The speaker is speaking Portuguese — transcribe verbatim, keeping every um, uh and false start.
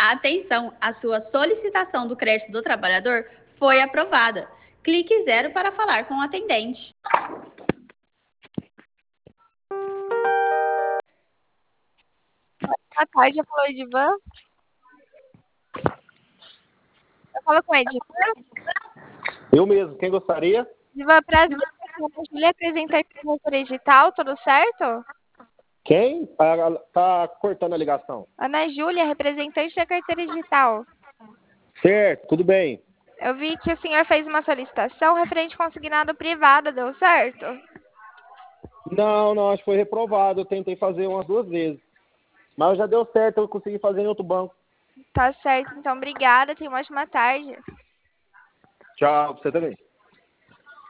Atenção, a sua solicitação do crédito do trabalhador foi aprovada. Clique zero para falar com o atendente. Boa tarde, eu falo Edivan. Eu falo com o Edivan. Eu mesmo, quem gostaria? Edivan, prazer. A Júlia apresenta aqui no digital, tudo certo? Quem? Tá, tá cortando a ligação. Ana Júlia, representante da carteira digital. Certo, tudo bem. Eu vi que o senhor fez uma solicitação referente consignado privado, deu certo? Não, não, acho que foi reprovado. Eu tentei fazer umas duas vezes. Mas já deu certo, eu consegui fazer em outro banco. Tá certo, então obrigada, tenha uma ótima tarde. Tchau, pra você também.